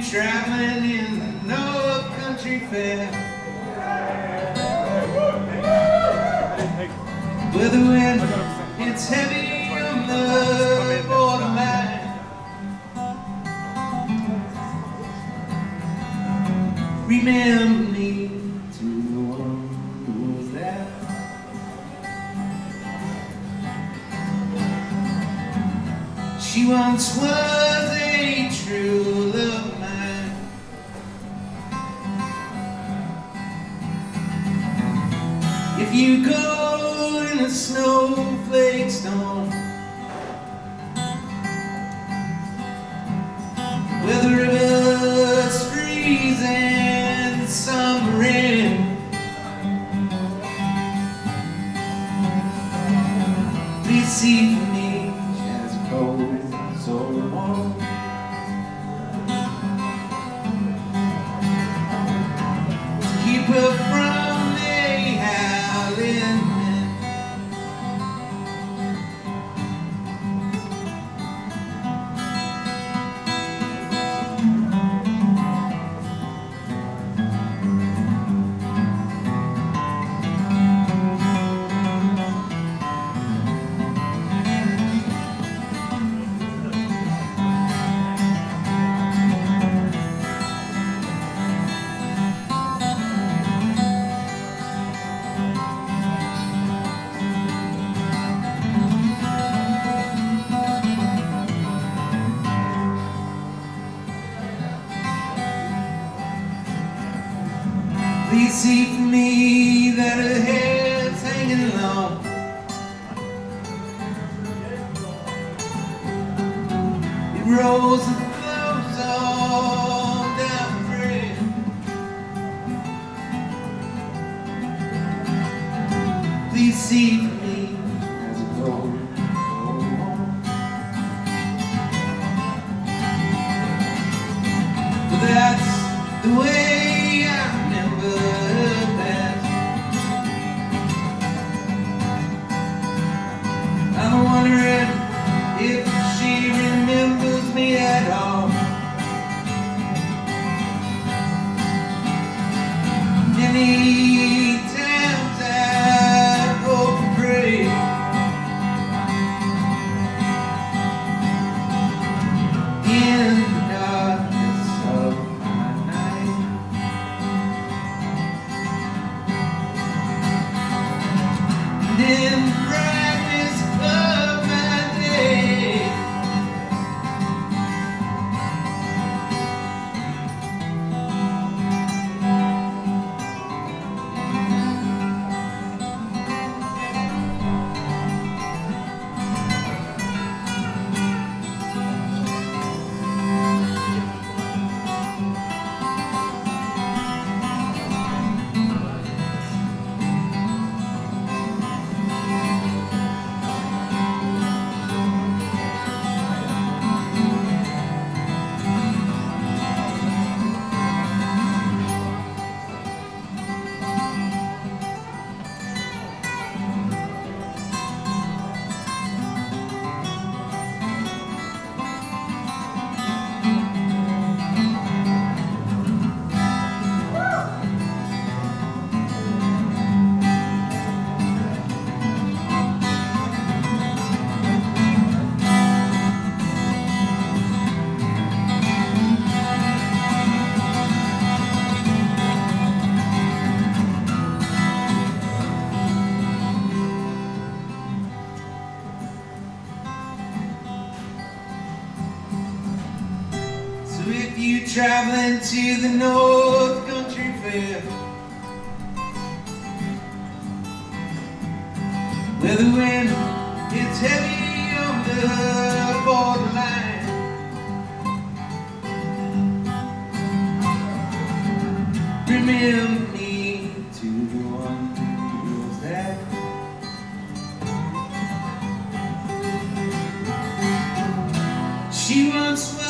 traveling in the North Country Fair, where the wind it's heavy on the borderline, remember me to the one who was there. She once was a true love of mine. If you go in a snowflake storm, where the river's freeze and the summer rain, please see for me as it goes so warm. Keep her from the howling wind. Please see for me that her hair's hanging long, it rolls and flows all down the bridge. Please see for me as it goes on. But that's the way I remember her best. I'm wondering if she remembers me at all. Many times I hope and pray, in the darkness of my night, and in the brightness of my day. So if you traveling to the North Country Fair, where the wind it's heavy on the borderline, remember me to the one who was there. She once was